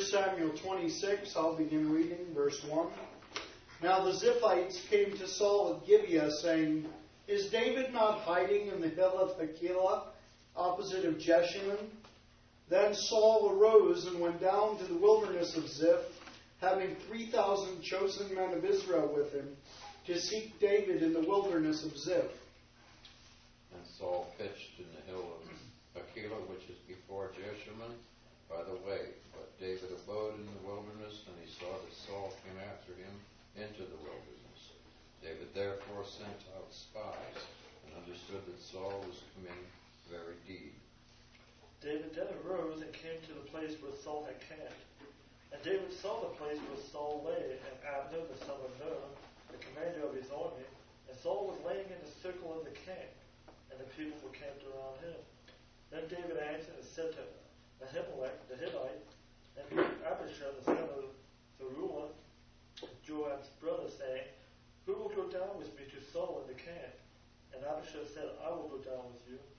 Samuel 26, I'll begin reading, verse 1. Now the Ziphites came to Saul at Gibeah, saying, Is David not hiding in the hill of Hachilah, opposite of Jeshimon? Then Saul arose and went down to the wilderness of Ziph, having 3,000 chosen men of Israel with him, to seek David in the wilderness of Ziph. And Saul pitched in the hill of Hachilah, which is before Jeshimon, by the way. But David abode in the wilderness, and he saw that Saul came after him into the wilderness. David therefore sent out spies, and understood that Saul was coming very deed. David then arose and came to the place where Saul had camped. And David saw the place where Saul lay, and Abner the son of Ner, the commander of his army, and Saul was laying in the circle of the camp, and the people were camped around him. Then David answered and said to Ahimelech the Hittite, and Abishai the son of Zeruiah, Joab's brother, saying, Who will go down with me to Saul in the camp? And Abishai said, I will go down with you.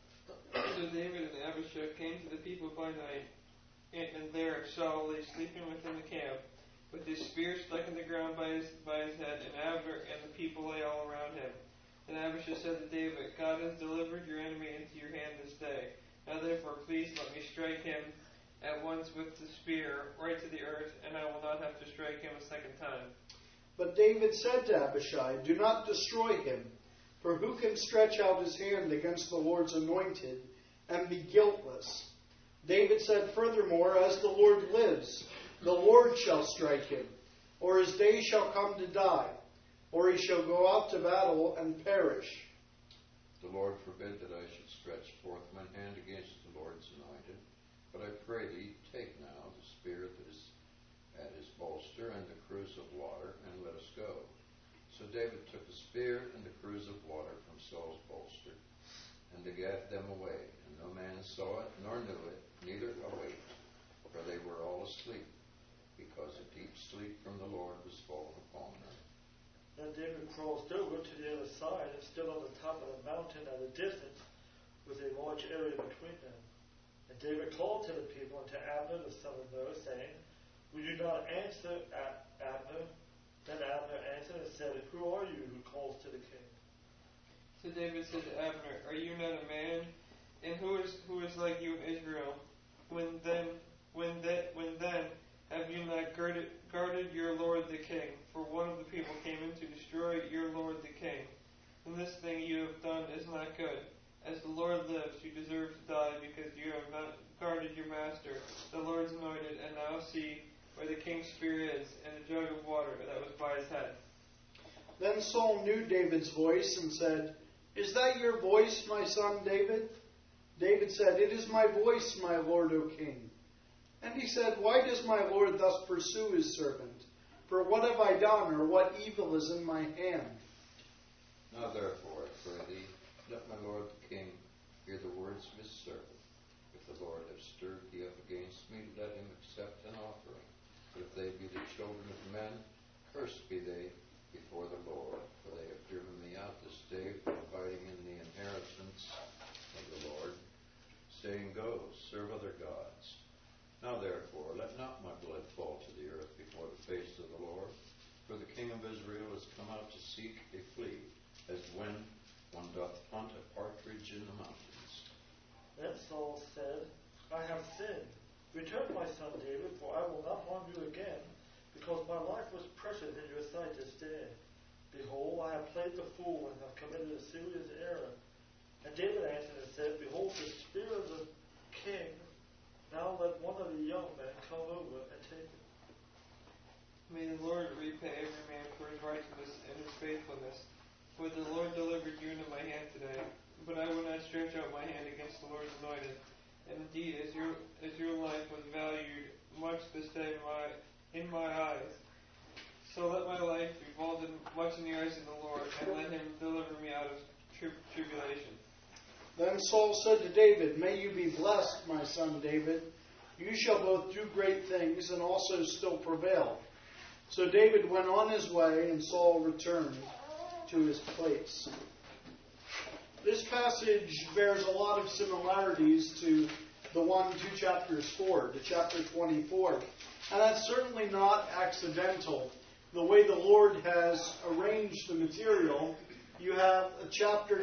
So David and Abishai came to the people by night, and there Saul lay sleeping within the camp, with his spear stuck in the ground by his head, and Abner and the people lay all around him. And Abishai said to David, God has delivered your enemy into your hand this day. Now therefore please let me strike him at once with the spear right to the earth, and I will not have to strike him a second time. But David said to Abishai, Do not destroy him, for who can stretch out his hand against the Lord's anointed and be guiltless? David said furthermore, As the Lord lives, the Lord shall strike him, or his day shall come to die, or he shall go out to battle and perish. The Lord forbid that I should stretch forth mine hand against the Lord's anointed. But I pray thee, take now the spear that is at his bolster and the cruse of water, and let us go. So David took the spear and the cruse of water from Saul's bolster, and they gat them away. And no man saw it, nor knew it, neither awaked, for they were all asleep, because a deep sleep from the Lord was fallen upon them. Then David crossed over to the other side and stood on the top of the mountain at a distance, with a large area between them. And David called to the people and to Abner the son of Ner, saying, Will you not answer Abner? Then Abner answered and said, Who are you who calls to the king? So David said to Abner, Are you not a man? And who is like you in Israel? When then have you not guarded your lord the king? For one of the people came in to destroy your lord the king. And this thing you have done is not good. As the Lord lives, you deserve to die, because you have not guarded your master, the Lord's anointed, and now see where the king's spear is, and a jug of water that was by his head. Then Saul knew David's voice and said, Is that your voice, my son David? David said, It is my voice, my lord, O king. And he said, Why does my lord thus pursue his servant? For what have I done, or what evil is in my hand? Now therefore, I pray thee, let my lord the king hear the words of his servant. If the Lord have stirred thee up against me, let him accept an offering. But if they be the children of men, cursed be they before the Lord. For they have driven me out this day from abiding in the inheritance of the Lord, saying, Go, serve other gods. Now therefore, let not my blood fall to the earth before the face of the Lord. For the king of Israel is come out to seek a flea, as when one doth hunt a partridge in the mountains. Then Saul said, I have sinned. Return, my son David, for I will not harm you again, because my life was precious in your sight this day. Behold, I have played the fool and have committed a serious error. And David answered and said, Behold, the spear of the king. Now let one of the young men come over and take it. May the Lord repay every man for his righteousness and his faithfulness. For the Lord delivered you into my hand today, but I will not stretch out my hand against the Lord's anointed. And indeed, as your life was valued much this day in my eyes, so let my life be valued much in the eyes of the Lord, and let him deliver me out of tribulation. Then Saul said to David, May you be blessed, my son David. You shall both do great things and also still prevail. So David went on his way, and Saul returned to his place. This passage bears a lot of similarities to the one 2 chapters forward, to chapter 24. And that's certainly not accidental. The way the Lord has arranged the material, you have a chapter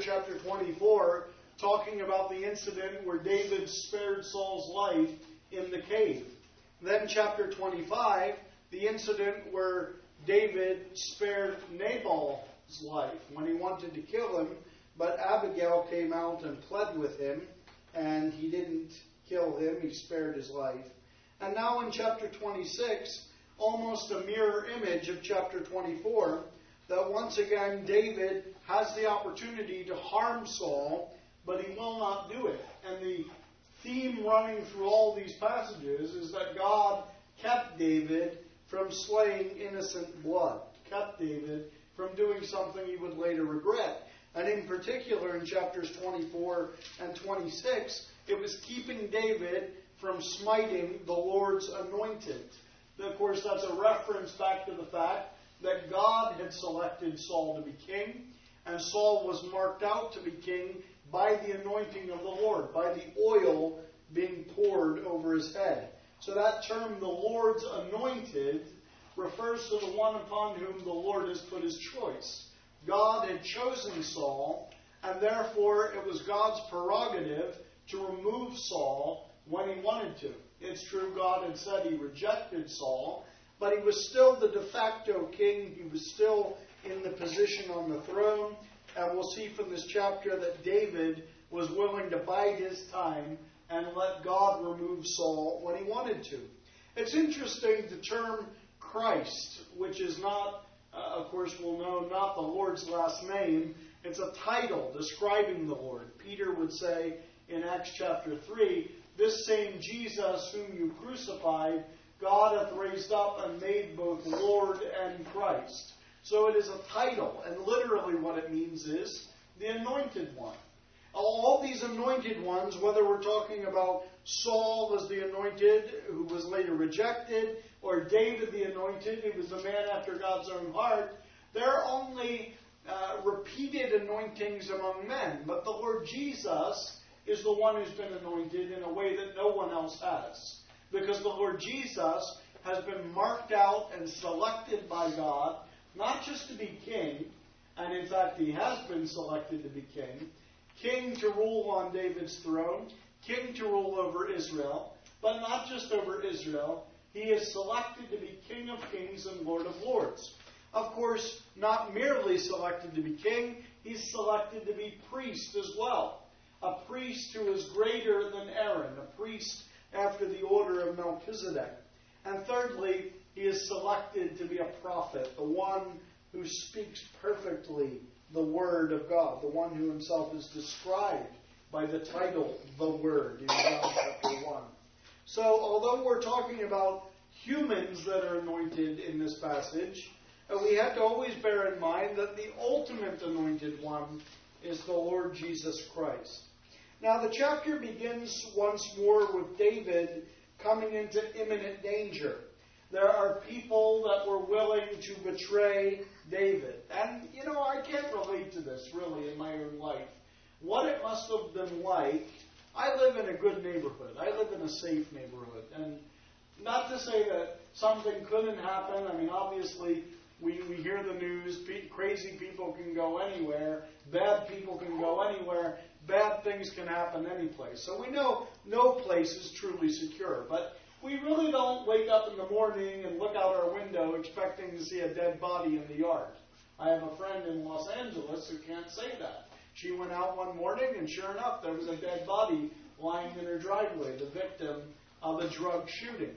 24, talking about the incident where David spared Saul's life in the cave. Then chapter 25, the incident where David spared Nabal's life when he wanted to kill him, but Abigail came out and pled with him, and he didn't kill him, he spared his life. And now in chapter 26, almost a mirror image of chapter 24, that once again David has the opportunity to harm Saul, but he will not do it. And the theme running through all these passages is that God kept David from slaying innocent blood, kept David from doing something he would later regret. And in particular, in chapters 24 and 26, it was keeping David from smiting the Lord's anointed. Of course, that's a reference back to the fact that God had selected Saul to be king, and Saul was marked out to be king by the anointing of the Lord, by the oil being poured over his head. So that term, the Lord's anointed, refers to the one upon whom the Lord has put his choice. God had chosen Saul, and therefore it was God's prerogative to remove Saul when he wanted to. It's true God had said he rejected Saul, but he was still the de facto king. He was still in the position on the throne. And we'll see from this chapter that David was willing to bide his time and let God remove Saul when he wanted to. It's interesting, the term Christ, which is not, of course we'll know, not the Lord's last name. It's a title describing the Lord. Peter would say in Acts chapter 3, "This same Jesus whom you crucified, God hath raised up and made both Lord and Christ." So it is a title, and literally what it means is the anointed one. All these anointed ones, whether we're talking about Saul as the anointed, who was later rejected, or David the anointed, who was a man after God's own heart, they're only repeated anointings among men. But the Lord Jesus is the one who's been anointed in a way that no one else has. Because the Lord Jesus has been marked out and selected by God, not just to be king, and in fact he has been selected to be king, king to rule on David's throne, king to rule over Israel, but not just over Israel, he is selected to be King of Kings and Lord of Lords. Of course, not merely selected to be king, he's selected to be priest as well. A priest who is greater than Aaron, a priest after the order of Melchizedek. And thirdly, he is selected to be a prophet, the one who speaks perfectly the Word of God, the one who himself is described by the title, The Word, in John chapter 1. So, although we're talking about humans that are anointed in this passage, we have to always bear in mind that the ultimate anointed one is the Lord Jesus Christ. Now, the chapter begins once more with David coming into imminent danger. There are people that were willing to betray David. And, I can't relate to this, really, in my own life. What it must have been like, I live in a good neighborhood. I live in a safe neighborhood. And not to say that something couldn't happen. I mean, obviously, we hear the news. Crazy people can go anywhere. Bad people can go anywhere. Bad things can happen any place. So we know no place is truly secure. But we really don't wake up in the morning and look out our window expecting to see a dead body in the yard. I have a friend in Los Angeles who can't say that. She went out one morning and sure enough there was a dead body lying in her driveway, the victim of a drug shooting.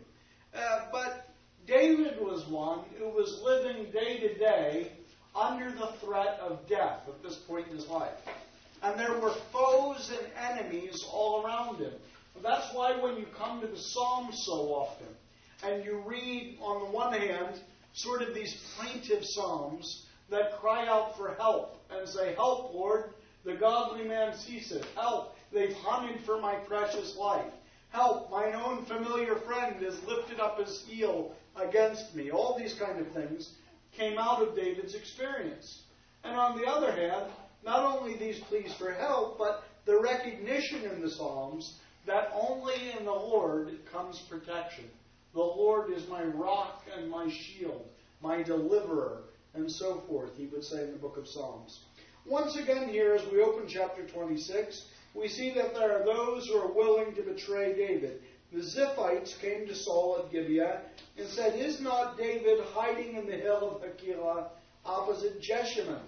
But David was one who was living day to day under the threat of death at this point in his life. And there were foes and enemies all around him. That's why when you come to the Psalms so often, and you read, on the one hand, sort of these plaintive psalms that cry out for help and say, "Help, Lord, the godly man ceaseth. Help, they've hunted for my precious life. Help, mine own familiar friend has lifted up his heel against me." All these kind of things came out of David's experience. And on the other hand, not only these pleas for help, but the recognition in the Psalms that only in the Lord comes protection. The Lord is my rock and my shield, my deliverer, and so forth, he would say in the book of Psalms. Once again here, as we open chapter 26, we see that there are those who are willing to betray David. The Ziphites came to Saul at Gibeah and said, "Is not David hiding in the hill of Hakilah opposite Jeshimon?"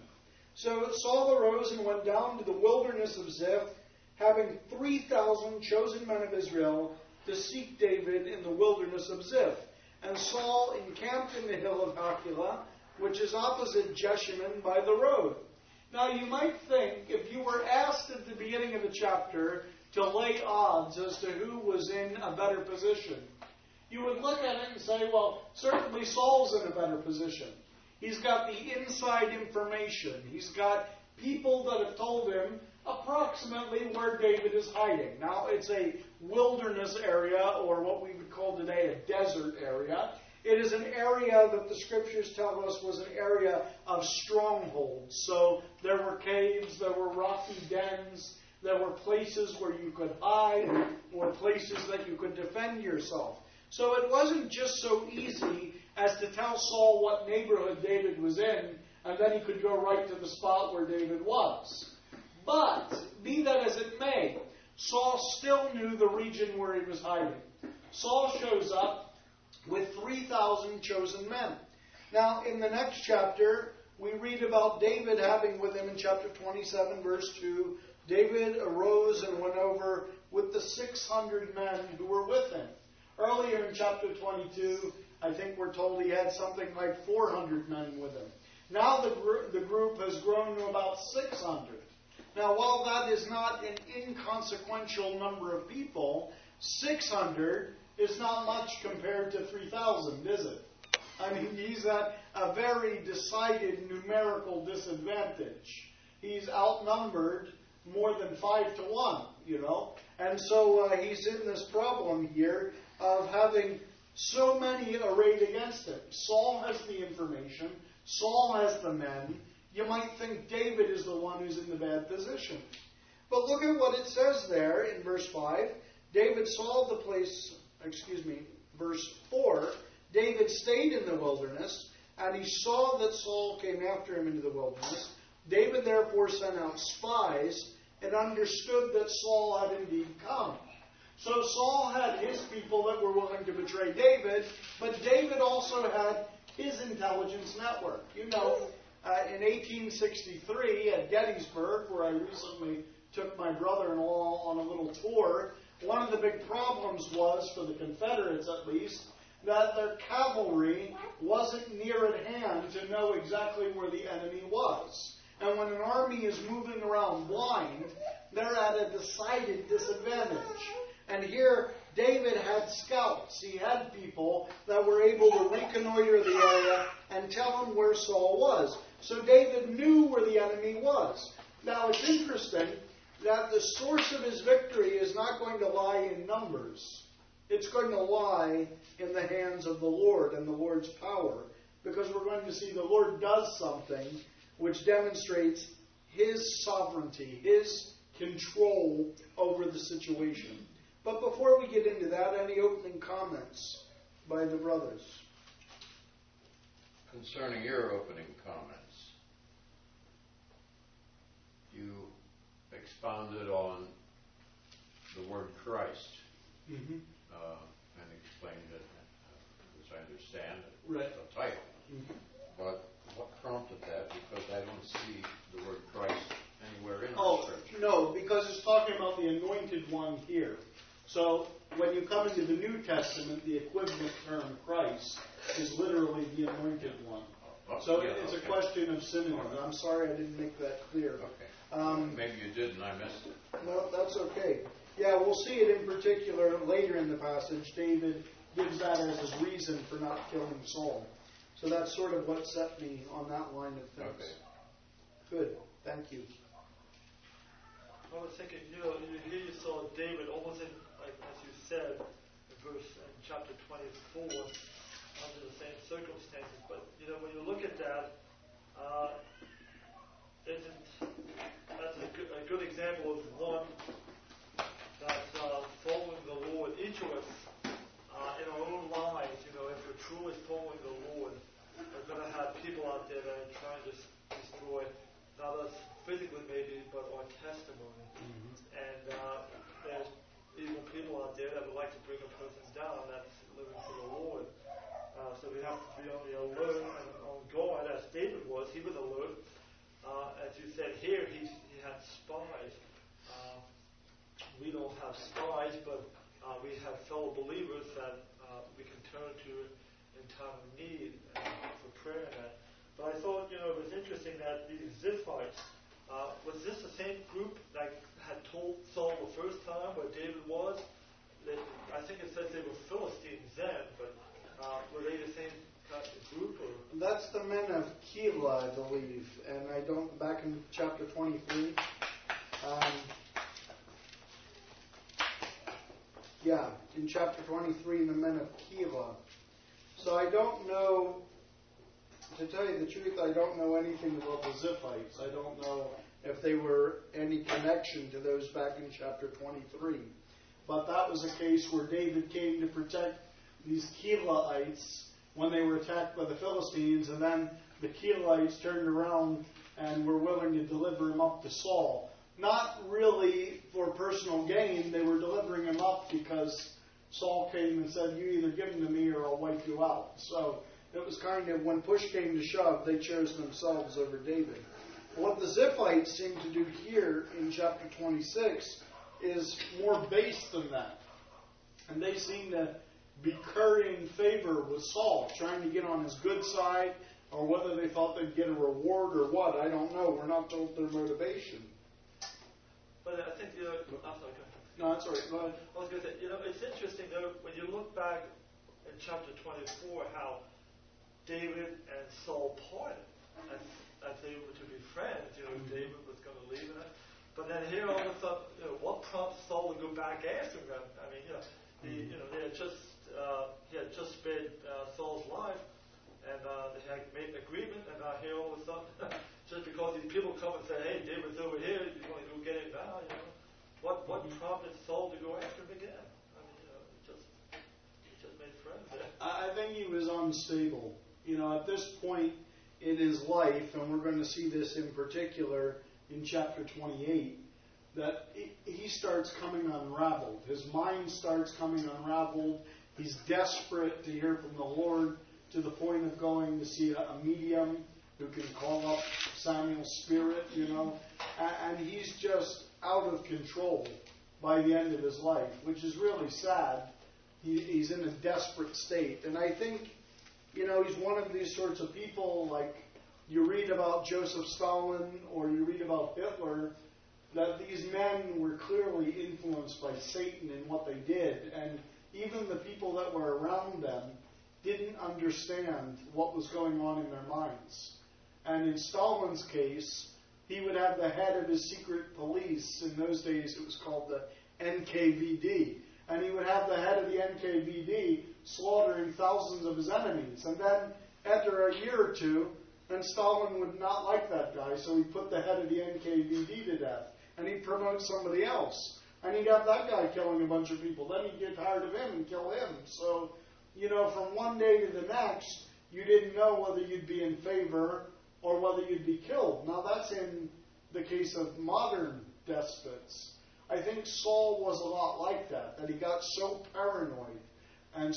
So Saul arose and went down to the wilderness of Ziph, having 3,000 chosen men of Israel to seek David in the wilderness of Ziph. And Saul encamped in the hill of Hakilah, which is opposite Jeshimon by the road. Now you might think, if you were asked at the beginning of the chapter to lay odds as to who was in a better position, you would look at it and say, well, certainly Saul's in a better position. He's got the inside information. He's got people that have told him approximately where David is hiding. Now, it's a wilderness area, or what we would call today a desert area. It is an area that the Scriptures tell us was an area of strongholds. So there were caves, there were rocky dens, there were places where you could hide, or places that you could defend yourself. So it wasn't just so easy as to tell Saul what neighborhood David was in, and then he could go right to the spot where David was. But, be that as it may, Saul still knew the region where he was hiding. Saul shows up with 3,000 chosen men. Now, in the next chapter, we read about David having with him in chapter 27, verse 2, David arose and went over with the 600 men who were with him. Earlier in chapter 22, I think we're told he had something like 400 men with him. Now the group has grown to about 600. Now, while that is not an inconsequential number of people, 600 is not much compared to 3,000, is it? I mean, he's at a very decided numerical disadvantage. He's outnumbered more than 5 to 1, you know. And so he's in this problem here of having so many arrayed against him. Saul has the information. Saul has the men. You might think David is the one who's in the bad position. But look at what it says there in verse 5. Verse 4. David stayed in the wilderness, and he saw that Saul came after him into the wilderness. David therefore sent out spies and understood that Saul had indeed come. So Saul had his people that were willing to betray David, but David also had his intelligence network. You know, in 1863 at Gettysburg, where I recently took my brother-in-law on a little tour, one of the big problems was, for the Confederates at least, that their cavalry wasn't near at hand to know exactly where the enemy was. And when an army is moving around blind, they're at a decided disadvantage. And here, David had scouts. He had people that were able to reconnoiter the area and tell him where Saul was. So David knew where the enemy was. Now, it's interesting that the source of his victory is not going to lie in numbers. It's going to lie in the hands of the Lord and the Lord's power, because we're going to see the Lord does something which demonstrates His sovereignty, His control over the situation. But before we get into that, any opening comments by the brothers? Concerning your opening comments, you expounded on the word Christ, and explained it, as I understand it, Right. the title. But what prompted that? Because I don't see the word Christ anywhere in the Scripture. No, because it's talking about the anointed one here. So when you come into the New Testament, the equivalent term Christ is literally the anointed one. So it's a question of synonyms. I'm sorry I didn't make that clear. Okay. Maybe you did and I missed it. No, that's okay. Yeah, we'll see it in particular later in the passage. David gives that as his reason for not killing Saul. So that's sort of what set me on that line of things. Okay. Good. Thank you. I was thinking, here you saw David almost in, like as you said, in chapter 24, under the same circumstances. But when you look at that, that's a good example of one that Saul each of us, in our own lives, if we're truly following the Lord, we're going to have people out there that are trying to destroy, not us physically maybe, but our testimony. Mm-hmm. And there's evil people out there that would like to bring a person down that's living for the Lord. So we have to be on the alert and on guard, as David was. He was alert. As you said here, he had spies. We don't have spies, but we have fellow believers that we can turn to in time of need for prayer and that. But I thought, it was interesting that these Ziphites, was this the same group that had told Saul the first time where David was? I think it says they were Philistines then, but were they the same kind of group? Or? That's the men of Keilah, I believe, and I don't, back in chapter 23. In chapter 23, the men of Keilah. So I don't know, to tell you the truth, I don't know anything about the Ziphites. I don't know if they were any connection to those back in chapter 23. But that was a case where David came to protect these Keilaites when they were attacked by the Philistines, and then the Keilaites turned around and were willing to deliver him up to Saul. Not really for personal gain. They were delivering him up because Saul came and said, you either give him to me or I'll wipe you out. So it was kind of, when push came to shove, they chose themselves over David. What the Ziphites seem to do here in chapter 26 is more base than that. And they seem to be currying favor with Saul, trying to get on his good side, or whether they thought they'd get a reward or what, I don't know. We're not told their motivation. But I think, I'm sorry, go ahead. No, that's all right. Go ahead. I was going to say, it's interesting, though, when you look back in chapter 24, how David and Saul parted, as they were to be friends. David was going to leave and that. But then here all of a sudden, what prompts Saul to go back after them? I mean, they had just he had just spared Saul's life, and they had made an agreement, and here all of a sudden, just because these people come and say, "Hey, David's over here, you want to go get him now?" What prompted Saul to go after him again? I mean, he just made friends there. I think he was unstable. At this point in his life, and we're going to see this in particular in chapter 28, that he starts coming unraveled. His mind starts coming unraveled. He's desperate to hear from the Lord to the point of going to see a medium who can call up Samuel's spirit, and he's just out of control by the end of his life, which is really sad. He's in a desperate state. And I think, he's one of these sorts of people, like you read about Joseph Stalin or you read about Hitler, that these men were clearly influenced by Satan in what they did. And even the people that were around them didn't understand what was going on in their minds. And in Stalin's case, he would have the head of his secret police. In those days, it was called the NKVD. And he would have the head of the NKVD slaughtering thousands of his enemies. And then, after a year or two, then Stalin would not like that guy, so he put the head of the NKVD to death. And he'd promote somebody else. And he'd have that guy killing a bunch of people. Then he'd get tired of him and kill him. So, from one day to the next, you didn't know whether you'd be in favor or whether you'd be killed. Now, that's in the case of modern despots. I think Saul was a lot like that he got so paranoid and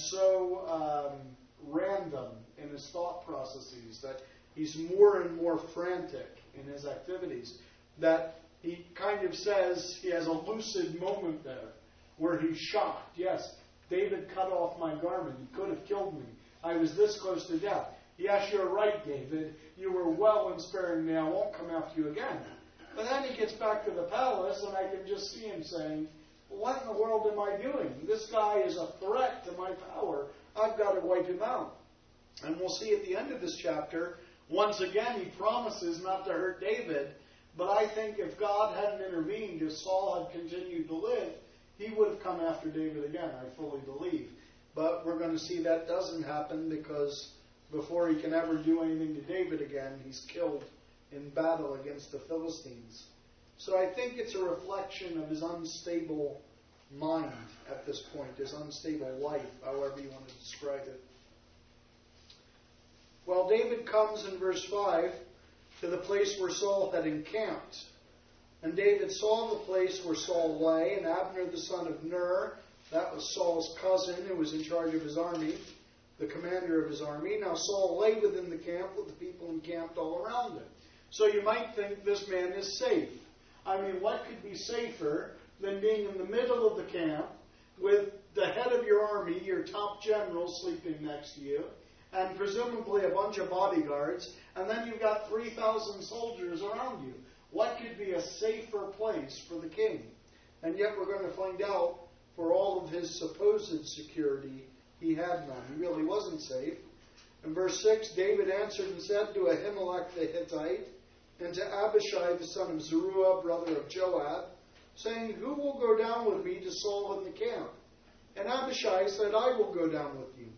so random in his thought processes that he's more and more frantic in his activities, that he kind of says he has a lucid moment there where he's shocked. Yes, David cut off my garment. He could have killed me. I was this close to death. Yes, you're right, David. You were well in sparing me. I won't come after you again. But then he gets back to the palace, and I can just see him saying, what in the world am I doing? This guy is a threat to my power. I've got to wipe him out. And we'll see at the end of this chapter, once again, he promises not to hurt David. But I think if God hadn't intervened, if Saul had continued to live, he would have come after David again, I fully believe. But we're going to see that doesn't happen because before he can ever do anything to David again, he's killed in battle against the Philistines. So I think it's a reflection of his unstable mind at this point, his unstable life, however you want to describe it. Well, David comes in verse 5 to the place where Saul had encamped. And David saw the place where Saul lay, and Abner the son of Ner, that was Saul's cousin who was in charge of his army, the commander of his army. Now Saul lay within the camp with the people encamped all around him. So you might think this man is safe. I mean, what could be safer than being in the middle of the camp with the head of your army, your top general, sleeping next to you, and presumably a bunch of bodyguards, and then you've got 3,000 soldiers around you. What could be a safer place for the king? And yet we're going to find out, for all of his supposed security, he had none. He really wasn't safe. In verse 6, David answered and said to Ahimelech the Hittite, and to Abishai the son of Zeruiah, brother of Joab, saying, Who will go down with me to Saul in the camp? And Abishai said, I will go down with you.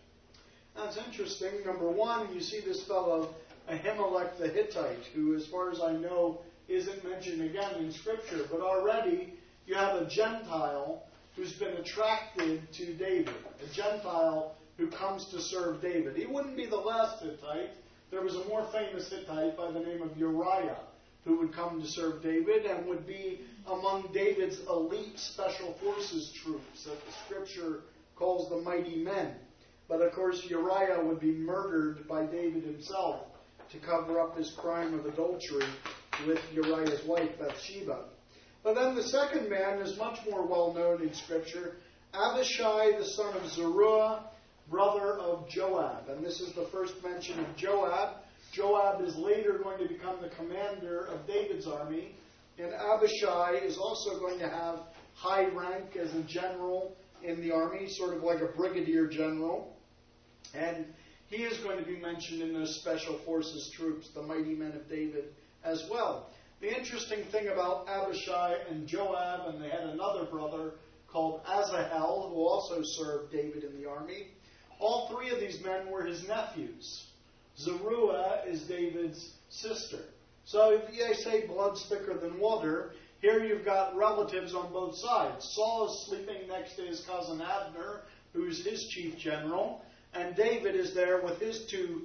That's interesting. Number one, you see this fellow Ahimelech the Hittite, who, as far as I know, isn't mentioned again in Scripture. But already you have a Gentile who's been attracted to David, a Gentile who comes to serve David. He wouldn't be the last Hittite. There was a more famous Hittite by the name of Uriah who would come to serve David and would be among David's elite special forces troops that the Scripture calls the mighty men. But of course, Uriah would be murdered by David himself to cover up his crime of adultery with Uriah's wife, Bathsheba. But then the second man is much more well known in Scripture, Abishai, the son of Zeruiah, brother of Joab. And this is the first mention of Joab. Joab is later going to become the commander of David's army. And Abishai is also going to have high rank as a general in the army, sort of like a brigadier general. And he is going to be mentioned in those special forces troops, the mighty men of David, as well. The interesting thing about Abishai and Joab, and they had another brother called Asahel, who also served David in the army. All three of these men were his nephews. Zeruiah is David's sister. So if they say blood's thicker than water, here you've got relatives on both sides. Saul is sleeping next to his cousin Abner, who's his chief general, and David is there with his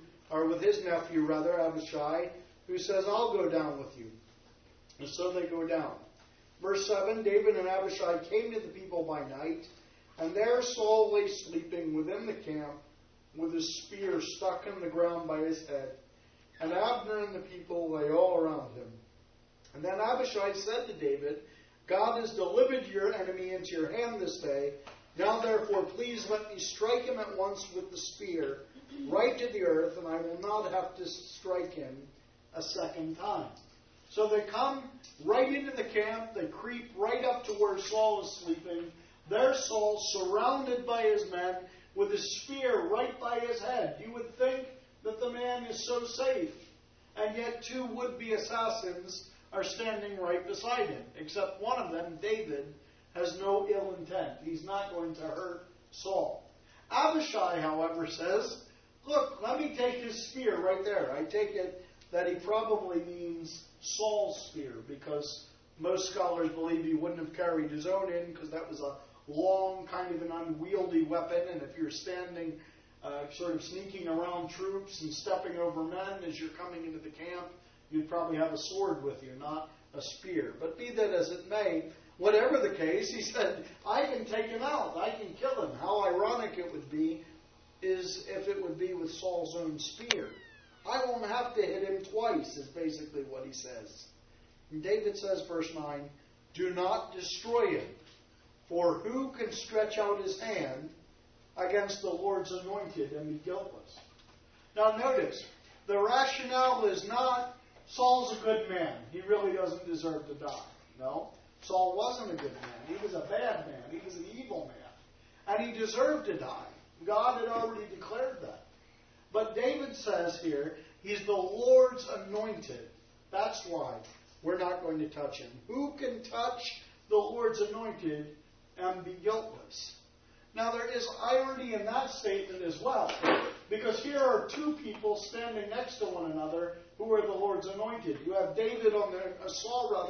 nephew, Abishai, who says, I'll go down with you. And so they go down. Verse 7, David and Abishai came to the people by night, and there Saul lay sleeping within the camp with his spear stuck in the ground by his head, and Abner and the people lay all around him. And then Abishai said to David, God has delivered your enemy into your hand this day. Now therefore please let me strike him at once with the spear, right to the earth, and I will not have to strike him a second time. So they come right into the camp. They creep right up to where Saul is sleeping. There's Saul surrounded by his men with his spear right by his head. You would think that the man is so safe. And yet two would-be assassins are standing right beside him. Except one of them, David, has no ill intent. He's not going to hurt Saul. Abishai, however, says, look, let me take his spear right there. I take it that he probably means Saul's spear, because most scholars believe he wouldn't have carried his own in, because that was a long, kind of an unwieldy weapon, and if you're standing sort of sneaking around troops and stepping over men as you're coming into the camp, you'd probably have a sword with you, not a spear. But be that as it may, whatever the case, he said, I can take him out. I can kill him. How ironic it would be is if it would be with Saul's own spear. I won't have to hit him twice, is basically what he says. And David says, verse 9, do not destroy him, for who can stretch out his hand against the Lord's anointed and be guiltless? Now notice, the rationale is not, Saul's a good man. He really doesn't deserve to die. No, Saul wasn't a good man. He was a bad man. He was an evil man. And he deserved to die. God had already declared that. But David says here, he's the Lord's anointed. That's why we're not going to touch him. Who can touch the Lord's anointed and be guiltless? Now there is irony in that statement as well, because here are two people standing next to one another who are the Lord's anointed. You have Saul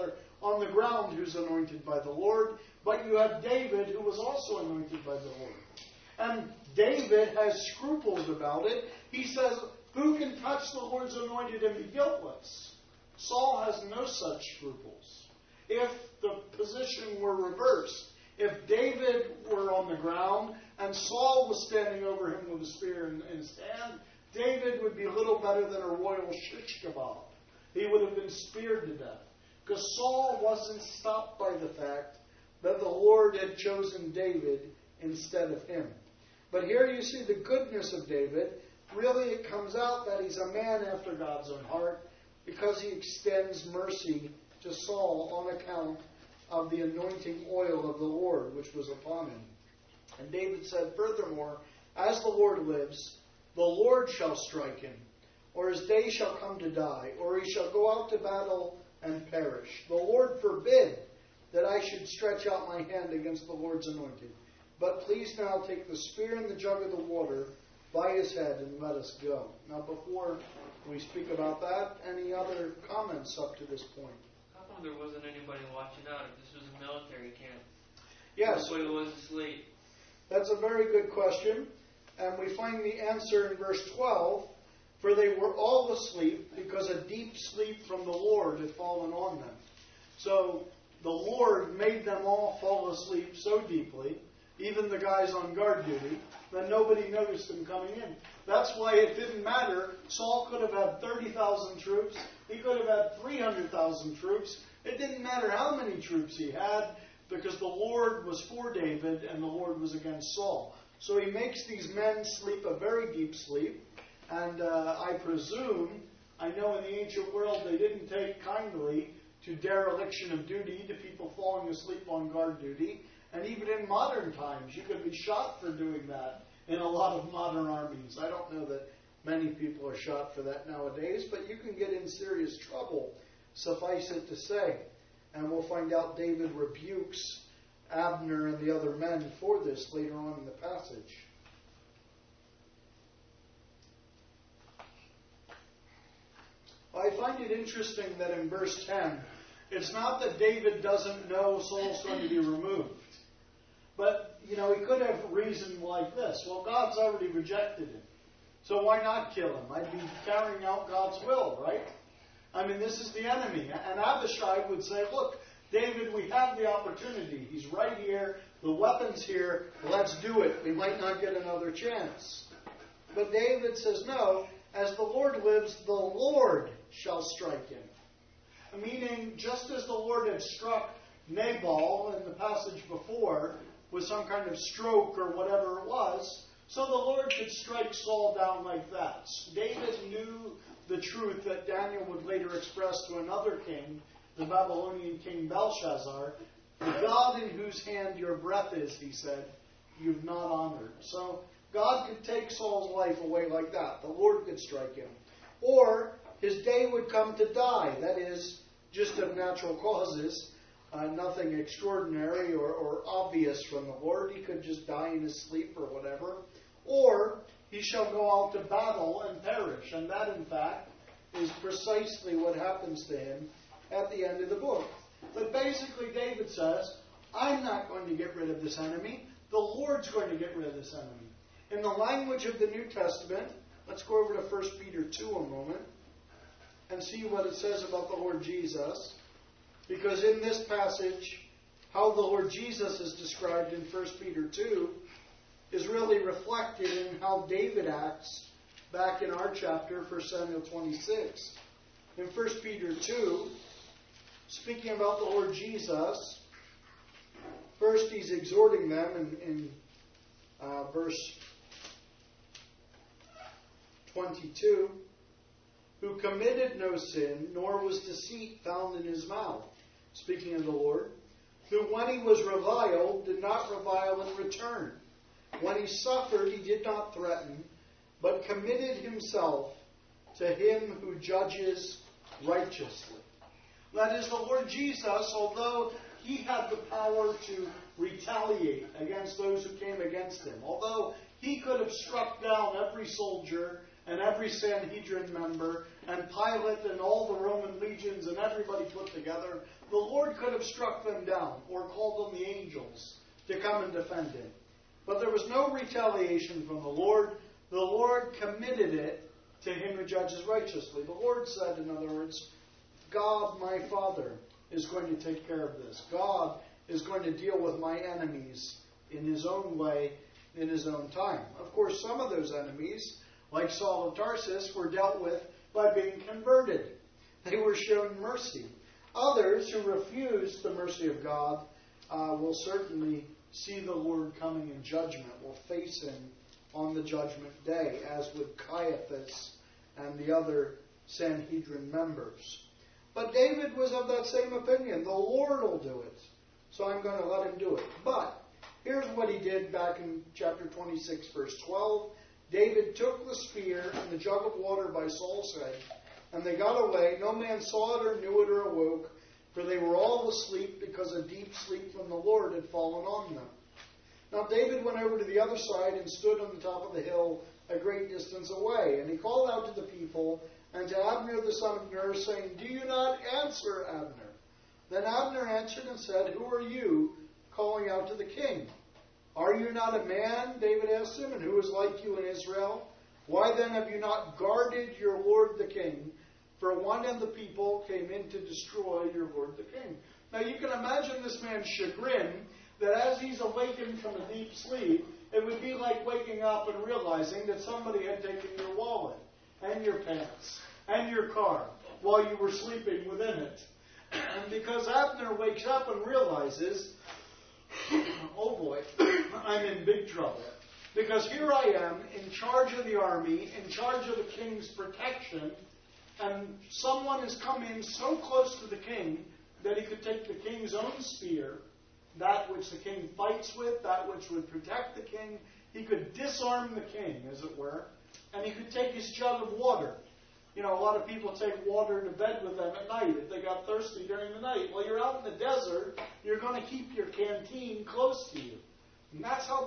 on the ground who's anointed by the Lord, but you have David who was also anointed by the Lord. And David has scruples about it. He says, who can touch the Lord's anointed and be guiltless? Saul has no such scruples. If the position were reversed, if David were on the ground and Saul was standing over him with a spear in his hand, David would be little better than a royal shish kebab. He would have been speared to death. Because Saul wasn't stopped by the fact that the Lord had chosen David instead of him. But here you see the goodness of David. Really, it comes out that he's a man after God's own heart because he extends mercy to Saul on account of the anointing oil of the Lord which was upon him. And David said, furthermore, as the Lord lives, the Lord shall strike him, or his day shall come to die, or he shall go out to battle and perish. The Lord forbid that I should stretch out my hand against the Lord's anointed. But please now take the spear and the jug of the water by his head and let us go. Now before we speak about that, any other comments up to this point? How come there wasn't anybody watching out if this was a military camp? Yes. Nobody was asleep. That's a very good question. And we find the answer in verse 12. For they were all asleep because a deep sleep from the Lord had fallen on them. So the Lord made them all fall asleep so deeply, even the guys on guard duty, that nobody noticed them coming in. That's why it didn't matter. Saul could have had 30,000 troops. He could have had 300,000 troops. It didn't matter how many troops he had, because the Lord was for David and the Lord was against Saul. So he makes these men sleep a very deep sleep. And I presume, I know in the ancient world they didn't take kindly to dereliction of duty, to people falling asleep on guard duty. And even in modern times, you could be shot for doing that in a lot of modern armies. I don't know that many people are shot for that nowadays, but you can get in serious trouble, suffice it to say. And we'll find out David rebukes Abner and the other men for this later on in the passage. I find it interesting that in verse 10, it's not that David doesn't know Saul's going to be removed. But, he could have reasoned like this. Well, God's already rejected him. So why not kill him? I'd be carrying out God's will, right? I mean, this is the enemy. And Abishai would say, look, David, we have the opportunity. He's right here. The weapon's here. Let's do it. We might not get another chance. But David says, no, as the Lord lives, the Lord shall strike him. Meaning, just as the Lord had struck Nabal in the passage before with some kind of stroke or whatever it was, so the Lord could strike Saul down like that. David knew the truth that Daniel would later express to another king, the Babylonian king Belshazzar. The God in whose hand your breath is, he said, you've not honored. So God could take Saul's life away like that. The Lord could strike him. Or his day would come to die. That is, just of natural causes. Nothing extraordinary or obvious from the Lord. He could just die in his sleep or whatever. Or he shall go out to battle and perish. And that, in fact, is precisely what happens to him at the end of the book. But basically, David says, I'm not going to get rid of this enemy. The Lord's going to get rid of this enemy. In the language of the New Testament, let's go over to 1 Peter 2 a moment and see what it says about the Lord Jesus. Because in this passage, how the Lord Jesus is described in 1 Peter 2 is really reflected in how David acts back in our chapter, 1 Samuel 26. In 1 Peter 2, speaking about the Lord Jesus, first he's exhorting them in verse 22, who committed no sin, nor was deceit found in his mouth. Speaking of the Lord, who when he was reviled, did not revile in return. When he suffered, he did not threaten, but committed himself to him who judges righteously. That is, the Lord Jesus, although he had the power to retaliate against those who came against him, although he could have struck down every soldier and every Sanhedrin member and Pilate and all the Roman legions and everybody put together, the Lord could have struck them down or called on the angels to come and defend him. But there was no retaliation from the Lord. The Lord committed it to him who judges righteously. The Lord said, in other words, God, my Father, is going to take care of this. God is going to deal with my enemies in his own way, in his own time. Of course, some of those enemies, like Saul of Tarsus, were dealt with by being converted. They were shown mercy. Others who refused the mercy of God will certainly see the Lord coming in judgment, will face him on the judgment day, as would Caiaphas and the other Sanhedrin members. But David was of that same opinion. The Lord will do it, so I'm going to let him do it. But here's what he did back in chapter 26, verse 12. David took the spear and the jug of water by Saul's head, and they got away. No man saw it or knew it or awoke, for they were all asleep, because a deep sleep from the Lord had fallen on them. Now David went over to the other side and stood on the top of the hill a great distance away. And he called out to the people and to Abner the son of Ner, saying, Do you not answer, Abner? Then Abner answered and said, Who are you calling out to the king? Are you not a man? David asked him, and who is like you in Israel? Why then have you not guarded your lord the king? For one of the people came in to destroy your lord the king. Now you can imagine this man's chagrin, that as he's awakened from a deep sleep, it would be like waking up and realizing that somebody had taken your wallet and your pants and your car while you were sleeping within it. And because Abner wakes up and realizes, oh boy, I'm in big trouble. Because here I am, in charge of the army, in charge of the king's protection, and someone has come in so close to the king that he could take the king's own spear, that which the king fights with, that which would protect the king. He could disarm the king, as it were, and he could take his jug of water. You know, a lot of people take water to bed with them at night if they got thirsty during the night. Well, you're out in the desert, you're going to keep your canteen close to you. And that's how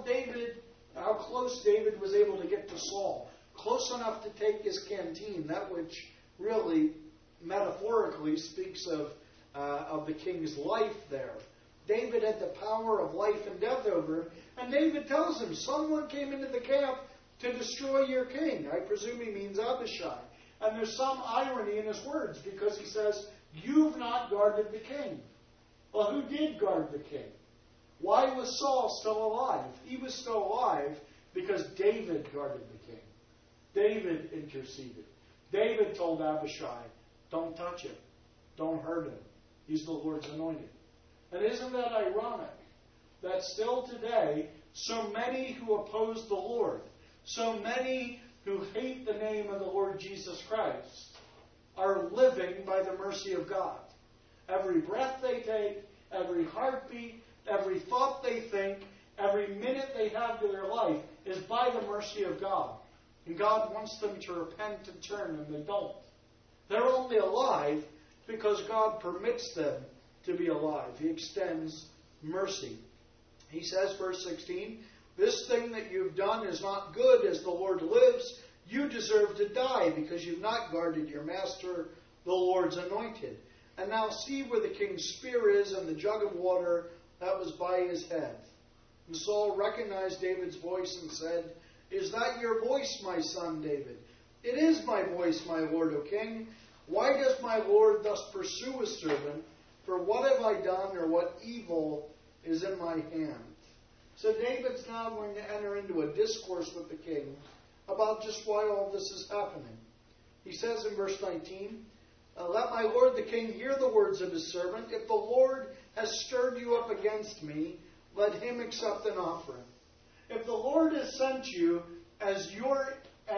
close David was able to get to Saul. Close enough to take his canteen, that which really metaphorically speaks of the king's life there. David had the power of life and death over him, and David tells him, someone came into the camp to destroy your king. I presume he means Abishai. And there's some irony in his words, because he says, you've not guarded the king. Well, who did guard the king? Why was Saul still alive? He was still alive because David guarded the king. David interceded. David told Abishai, don't touch him. Don't hurt him. He's the Lord's anointed. And isn't that ironic that still today, so many who oppose the Lord, so many who hate the name of the Lord Jesus Christ, are living by the mercy of God. Every breath they take, every heartbeat, every thought they think, every minute they have to their life is by the mercy of God. And God wants them to repent and turn, and they don't. They're only alive because God permits them to be alive. He extends mercy. He says, verse 16, this thing that you've done is not good, as the Lord lives. You deserve to die because you've not guarded your master, the Lord's anointed. And now see where the king's spear is and the jug of water that was by his head. And Saul recognized David's voice and said, is that your voice, my son David? It is my voice, my lord, O king. Why does my lord thus pursue his servant? For what have I done, or what evil is in my hand? So David's now going to enter into a discourse with the king about just why all this is happening. He says in verse 19, let my lord the king hear the words of his servant. If the Lord has stirred you up against me, let him accept an offering. If the Lord has sent you as you're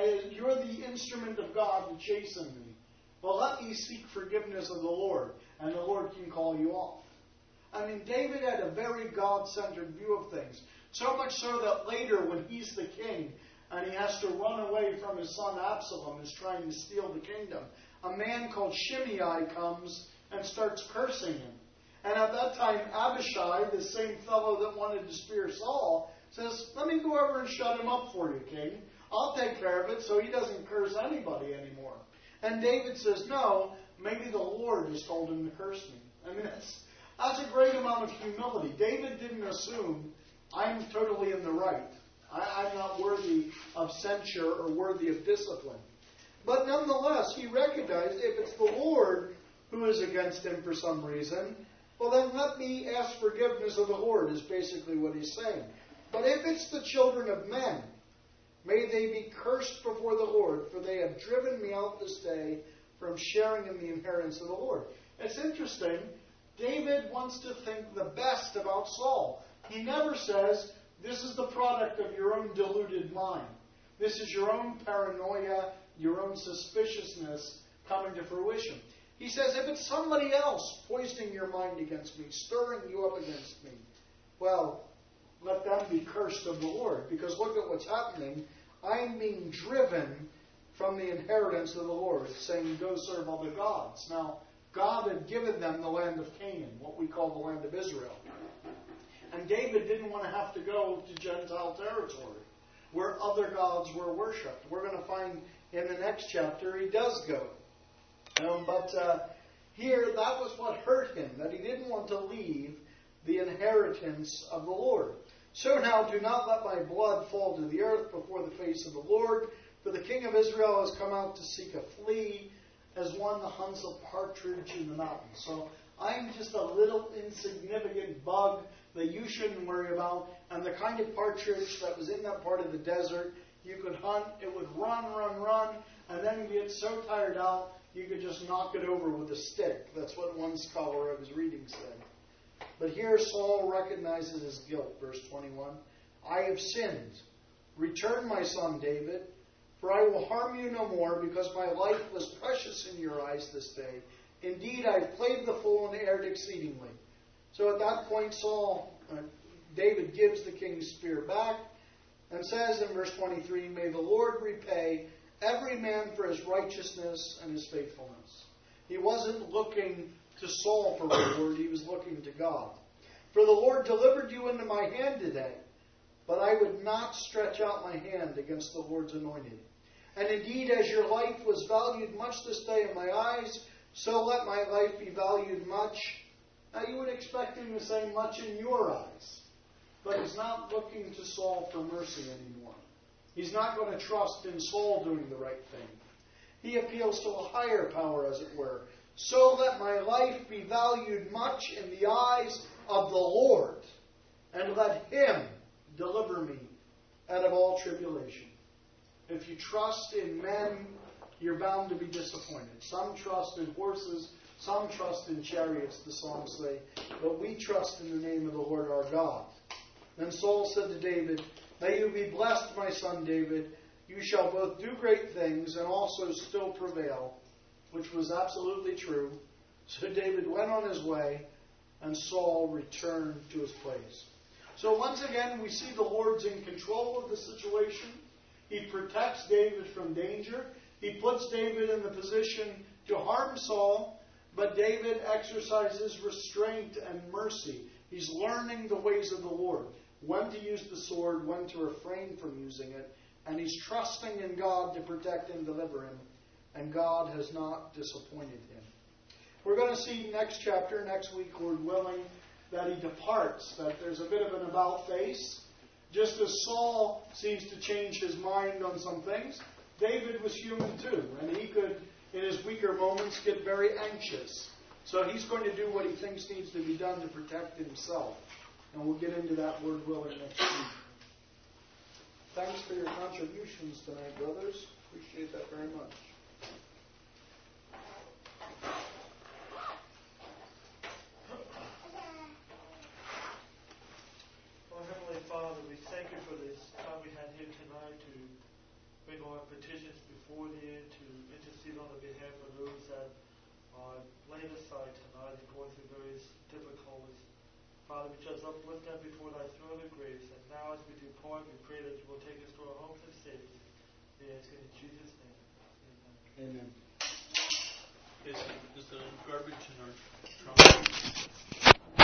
the instrument of God to chasten me, well, let me seek forgiveness of the Lord, and the Lord can call you off. I mean, David had a very God-centered view of things. So much so that later, when he's the king, and he has to run away from his son Absalom, who's trying to steal the kingdom, a man called Shimei comes and starts cursing him. And at that time, Abishai, the same fellow that wanted to spear Saul, says, let me go over and shut him up for you, king. I'll take care of it so he doesn't curse anybody anymore. And David says, no, maybe the Lord has told him to curse me. I mean, that's a great amount of humility. David didn't assume, I'm totally in the right. I'm not worthy of censure or worthy of discipline. But nonetheless, he recognized if it's the Lord who is against him for some reason, well then let me ask forgiveness of the Lord, is basically what he's saying. But if it's the children of men, may they be cursed before the Lord, for they have driven me out this day from sharing in the inheritance of the Lord. It's interesting. David wants to think the best about Saul. He never says, this is the product of your own deluded mind. This is your own paranoia, your own suspiciousness coming to fruition. He says, if it's somebody else poisoning your mind against me, stirring you up against me, well, let them be cursed of the Lord. Because look at what's happening. I'm being driven from the inheritance of the Lord, saying, go serve other gods. Now, God had given them the land of Canaan, what we call the land of Israel. And David didn't want to have to go to Gentile territory where other gods were worshipped. We're going to find in the next chapter he does go. But here, that was what hurt him, that he didn't want to leave the inheritance of the Lord. So now do not let my blood fall to the earth before the face of the Lord, for the king of Israel has come out to seek a flea, as one that hunts a partridge in the mountains. So I'm just a little insignificant bug that you shouldn't worry about. And the kind of partridge that was in that part of the desert, you could hunt, it would run, and then get so tired out, you could just knock it over with a stick. That's what one scholar I was reading said. But here Saul recognizes his guilt, verse 21. I have sinned. Return, my son David, for I will harm you no more, because my life was precious in your eyes this day. Indeed, I have played the fool and erred exceedingly. So at that point, David gives the king's spear back and says in verse 23, may the Lord repay every man for his righteousness and his faithfulness. He wasn't looking to Saul for reward, he was looking to God. For the Lord delivered you into my hand today, but I would not stretch out my hand against the Lord's anointed. And indeed, as your life was valued much this day in my eyes, so let my life be valued much. Now you would expect him to say much in your eyes. But he's not looking to Saul for mercy anymore. He's not going to trust in Saul doing the right thing. He appeals to a higher power, as it were. So let my life be valued much in the eyes of the Lord, and let him deliver me out of all tribulation. If you trust in men, you're bound to be disappointed. Some trust in horses, some trust in chariots, the psalms say, but we trust in the name of the Lord our God. Then Saul said to David, may you be blessed, my son David. You shall both do great things and also still prevail, which was absolutely true. So David went on his way, and Saul returned to his place. So once again, we see the Lord's in control of the situation. He protects David from danger. He puts David in the position to harm Saul, but David exercises restraint and mercy. He's learning the ways of the Lord, when to use the sword, when to refrain from using it, and he's trusting in God to protect and deliver him, and God has not disappointed him. We're going to see next chapter, next week, Lord willing, that he departs, that there's a bit of an about face. Just as Saul seems to change his mind on some things, David was human too, and he could, in his weaker moments, get very anxious. So he's going to do what he thinks needs to be done to protect himself. And we'll get into that, Lord willing, next week. Thanks for your contributions tonight, brothers. Appreciate that very much. Oh, Heavenly Father, we thank you for this time we had here tonight to bring our petitions before thee, to intercede on the behalf of those that are laid aside tonight and going through various difficulties. Father, we just uplift them before thy throne of grace. And now as we depart, we pray that you will take us to our homes and safety. We ask it in Jesus' name. Amen. Amen. Is the garbage in our trunk?